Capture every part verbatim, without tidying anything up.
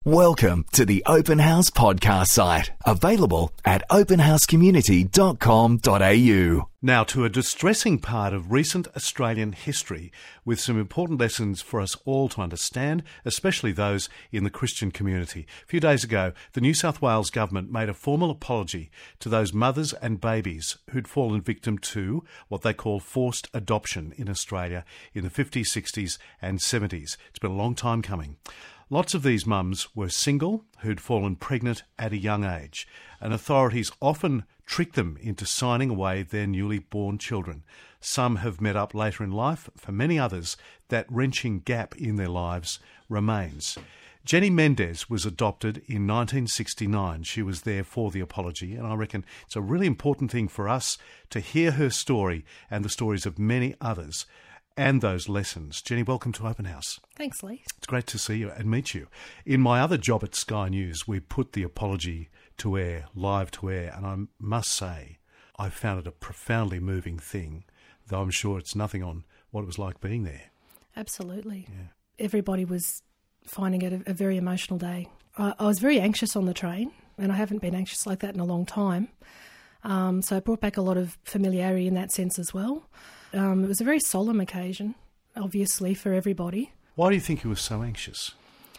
Welcome to the Open House podcast site, available at open house community dot com dot a u. Now to a distressing part of recent Australian history with some important lessons for us all to understand, especially those in the Christian community. A few days ago, the New South Wales government made a formal apology to those mothers and babies who'd fallen victim to what they call forced adoption in Australia in the fifties, sixties and seventies. It's been a long time coming. Lots of these mums were single who'd fallen pregnant at a young age, and authorities often trick them into signing away their newly born children. Some have met up later in life. For many others, that wrenching gap in their lives remains. Jenny Mendez was adopted in nineteen sixty-nine. She was there for the apology, and I reckon it's a really important thing for us to hear her story and the stories of many others and those lessons. Jenny, welcome to Open House. Thanks, Lee. It's great to see you and meet you. In my other job at Sky News, we put the apology to air, live to air, and I must say I found it a profoundly moving thing, though I'm sure it's nothing on what it was like being there. Absolutely. Yeah. Everybody was finding it a, a very emotional day. I, I was very anxious on the train, and I haven't been anxious like that in a long time. Um, so it brought back a lot of familiarity in that sense as well. Um, it was a very solemn occasion, obviously, for everybody. Why do you think you were so anxious?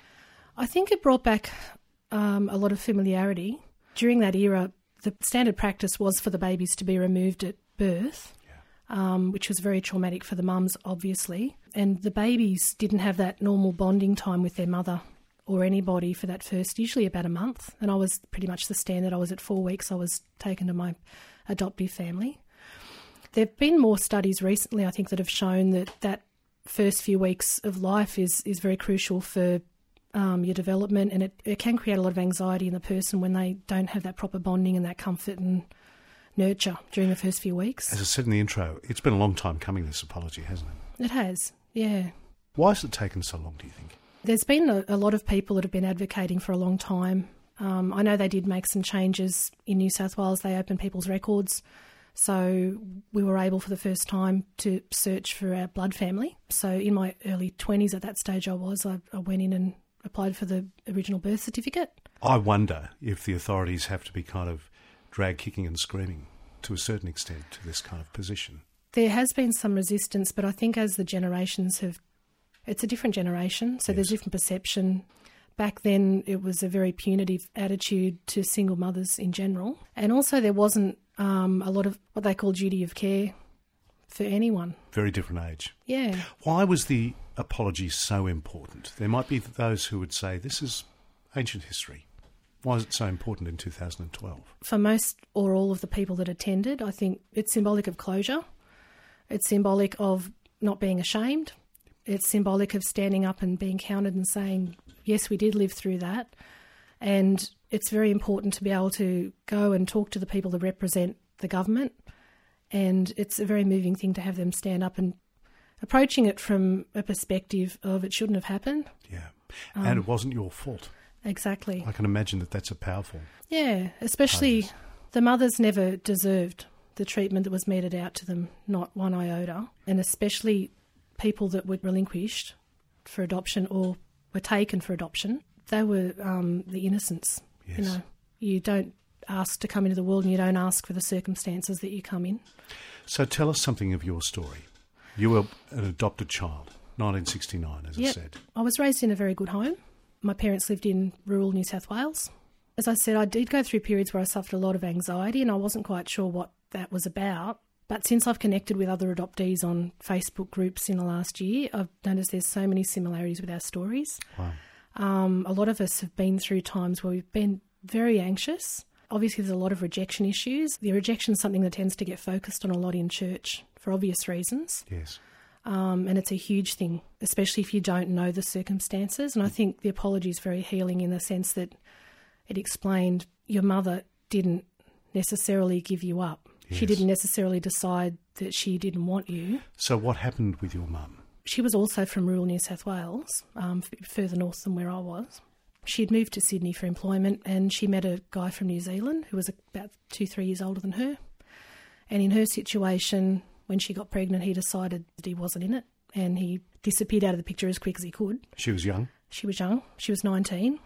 I think it brought back um, a lot of familiarity. During that era, the standard practice was for the babies to be removed at birth, yeah. um, which was very traumatic for the mums, obviously. And the babies didn't have that normal bonding time with their mother or anybody for that first, usually about a month. And I was pretty much the standard. I was at four weeks. I was taken to my adoptive family. There have been more studies recently, I think, that have shown that that first few weeks of life is, is very crucial for um, your development, and it, it can create a lot of anxiety in the person when they don't have that proper bonding and that comfort and nurture during the first few weeks. As I said in the intro, it's been a long time coming, this apology, hasn't it? It has, yeah. Why has it taken so long, do you think? There's been a, a lot of people that have been advocating for a long time. Um, I know they did make some changes in New South Wales. They opened people's records. So we were able for the first time to search for our blood family. So in my early twenties, at that stage I was, I, I went in and applied for the original birth certificate. I wonder if the authorities have to be kind of drag kicking and screaming to a certain extent to this kind of position. There has been some resistance, but I think as the generations have, it's a different generation, so yes. There's different perception. Back then it was a very punitive attitude to single mothers in general. And also there wasn't Um, a lot of what they call duty of care for anyone. Very different age. Yeah. Why was the apology so important? There might be those who would say this is ancient history. Why is it so important in two thousand twelve? For most or all of the people that attended, I think it's symbolic of closure. It's symbolic of not being ashamed. It's symbolic of standing up and being counted and saying, yes, we did live through that. And it's very important to be able to go and talk to the people that represent the government, and it's a very moving thing to have them stand up and approaching it from a perspective of it shouldn't have happened. Yeah, um, and it wasn't your fault. Exactly. I can imagine that that's a powerful... Yeah, especially process. The mothers never deserved the treatment that was meted out to them, not one iota, and especially people that were relinquished for adoption or were taken for adoption. They were um, the innocents. Yes. You know, you don't ask to come into the world and you don't ask for the circumstances that you come in. So tell us something of your story. You were an adopted child, nineteen sixty-nine, as yep. I said. I was raised in a very good home. My parents lived in rural New South Wales. As I said, I did go through periods where I suffered a lot of anxiety and I wasn't quite sure what that was about. But since I've connected with other adoptees on Facebook groups in the last year, I've noticed there's so many similarities with our stories. Wow. Um, a lot of us have been through times where we've been very anxious. Obviously, there's a lot of rejection issues. The rejection is something that tends to get focused on a lot in church for obvious reasons. Yes. Um, and it's a huge thing, especially if you don't know the circumstances. And I think the apology is very healing in the sense that it explained your mother didn't necessarily give you up. Yes. She didn't necessarily decide that she didn't want you. So what happened with your mum? She was also from rural New South Wales, um, f- further north than where I was. She'd moved to Sydney for employment and she met a guy from New Zealand who was about two, three years older than her. And in her situation, when she got pregnant, he decided that he wasn't in it and he disappeared out of the picture as quick as he could. She was young? She was young. She was nineteen.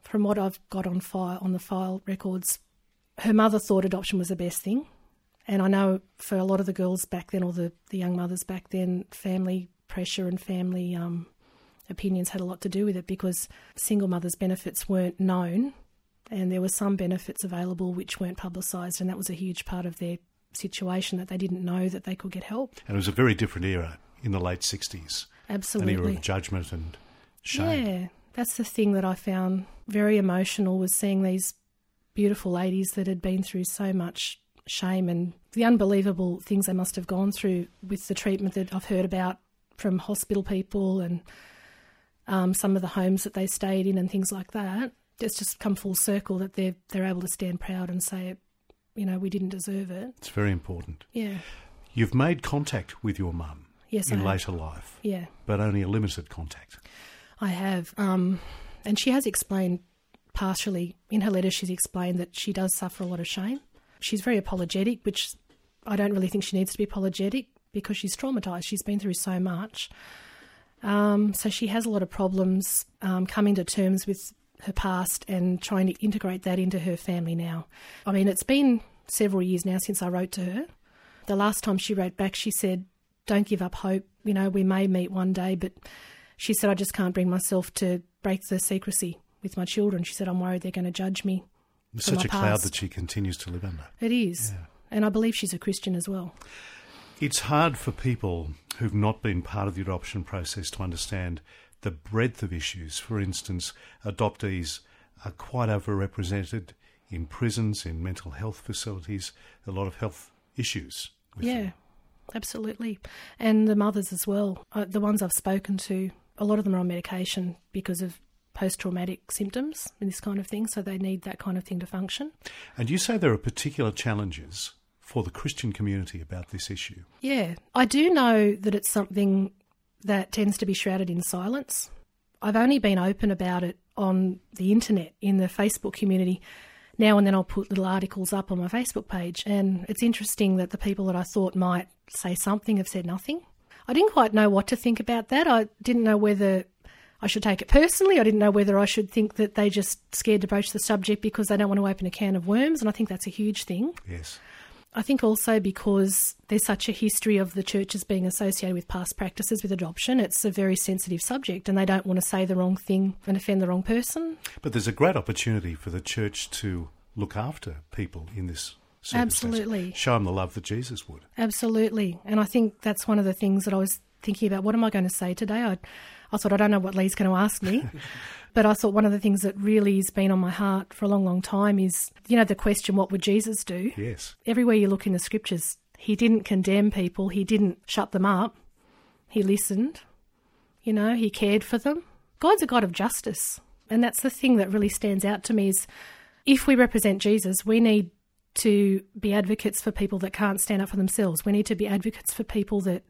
from what I've got on file on the file records, her mother thought adoption was the best thing. And I know for a lot of the girls back then, or the, the young mothers back then, family pressure and family um, opinions had a lot to do with it, because single mothers' benefits weren't known and there were some benefits available which weren't publicised, and that was a huge part of their situation, that they didn't know that they could get help. And it was a very different era in the late sixties. Absolutely. An era of judgment and shame. Yeah, that's the thing that I found very emotional, was seeing these beautiful ladies that had been through so much shame and the unbelievable things they must have gone through with the treatment that I've heard about from hospital people and um, some of the homes that they stayed in and things like that. It's just come full circle that they're, they're able to stand proud and say, you know, we didn't deserve it. It's very important. Yeah. You've made contact with your mum yes, in I have. later life. Yeah. But only a limited contact. I have. Um, and she has explained partially, in her letter she's explained that she does suffer a lot of shame. She's very apologetic, which I don't really think she needs to be apologetic, because she's traumatised. She's been through so much. Um, so she has a lot of problems um, coming to terms with her past and trying to integrate that into her family now. I mean, it's been several years now since I wrote to her. The last time she wrote back, she said, don't give up hope. You know, we may meet one day, but she said, I just can't bring myself to break the secrecy with my children. She said, I'm worried they're going to judge me. It's such a past. Cloud that she continues to live under. It is. Yeah. And I believe she's a Christian as well. It's hard for people who've not been part of the adoption process to understand the breadth of issues. For instance, adoptees are quite overrepresented in prisons, in mental health facilities, a lot of health issues with Yeah, them. Absolutely. And the mothers as well. Uh, the ones I've spoken to, a lot of them are on medication because of post-traumatic symptoms and this kind of thing, so they need that kind of thing to function. And you say there are particular challenges for the Christian community about this issue. Yeah, I do know that it's something that tends to be shrouded in silence. I've only been open about it on the internet, in the Facebook community. Now and then I'll put little articles up on my Facebook page, and it's interesting that the people that I thought might say something have said nothing. I didn't quite know what to think about that. I didn't know whether I should take it personally. I didn't know whether I should think that they just scared to broach the subject because they don't want to open a can of worms, and I think that's a huge thing. Yes. I think also because there's such a history of the churches being associated with past practices with adoption, it's a very sensitive subject and they don't want to say the wrong thing and offend the wrong person. But there's a great opportunity for the church to look after people in this circumstance. Absolutely. Show them the love that Jesus would. Absolutely. And I think that's one of the things that I was thinking about. What am I going to say today? I, I thought, I don't know what Lee's going to ask me. But I thought one of the things that really has been on my heart for a long, long time is, you know, the question, what would Jesus do? Yes. Everywhere you look in the scriptures, he didn't condemn people. He didn't shut them up. He listened. You know, he cared for them. God's a God of justice. And that's the thing that really stands out to me is if we represent Jesus, we need to be advocates for people that can't stand up for themselves. We need to be advocates for people that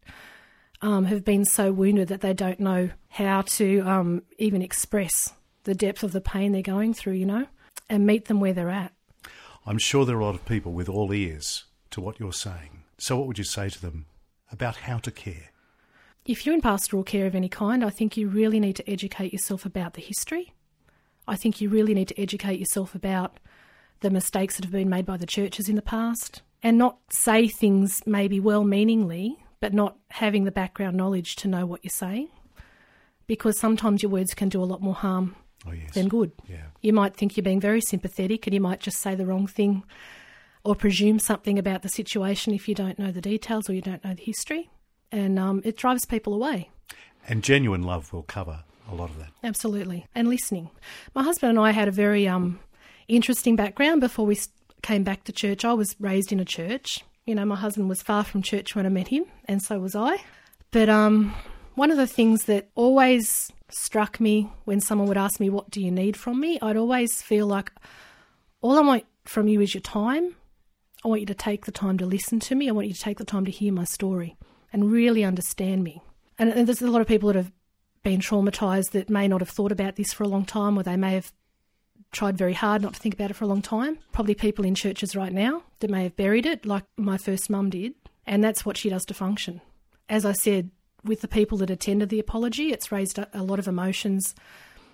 Um, have been so wounded that they don't know how to um, even express the depth of the pain they're going through, you know, and meet them where they're at. I'm sure there are a lot of people with all ears to what you're saying. So what would you say to them about how to care? If you're in pastoral care of any kind, I think you really need to educate yourself about the history. I think you really need to educate yourself about the mistakes that have been made by the churches in the past, and not say things maybe well-meaningly, but not having the background knowledge to know what you're saying, because sometimes your words can do a lot more harm oh, yes. than good. Yeah. You might think you're being very sympathetic and you might just say the wrong thing or presume something about the situation if you don't know the details or you don't know the history, and um, it drives people away. And genuine love will cover a lot of that. Absolutely. And listening. My husband and I had a very um, interesting background before we came back to church. I was raised in a church. You know, my husband was far from church when I met him, and so was I. But um, one of the things that always struck me when someone would ask me, what do you need from me? I'd always feel like, all I want from you is your time. I want you to take the time to listen to me. I want you to take the time to hear my story and really understand me. And, and there's a lot of people that have been traumatised that may not have thought about this for a long time, or they may have tried very hard not to think about it for a long time. Probably people in churches right now that may have buried it, like my first mum did, and that's what she does to function. As I said, with the people that attended the apology, it's raised a lot of emotions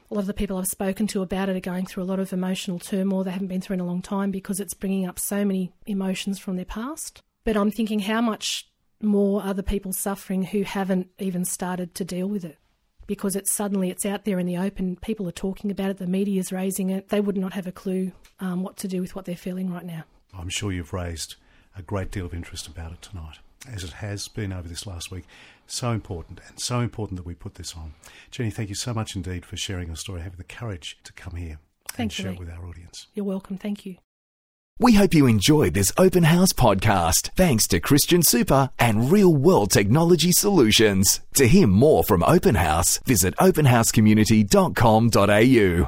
A lot of the people I've spoken to about it are going through a lot of emotional turmoil they haven't been through in a long time because it's bringing up so many emotions from their past. But I'm thinking how much more other people suffering who haven't even started to deal with it, because it's suddenly it's out there in the open. People are talking about it. The media's raising it. They would not have a clue um, what to do with what they're feeling right now. I'm sure you've raised a great deal of interest about it tonight, as it has been over this last week. So important, and so important that we put this on. Jenny, thank you so much indeed for sharing your story, having the courage to come here Thank and you, share Lee. it with our audience. You're welcome. Thank you. We hope you enjoyed this Open House podcast, thanks to Christian Super and Real World Technology Solutions. To hear more from Open House, visit open house community dot com dot a u.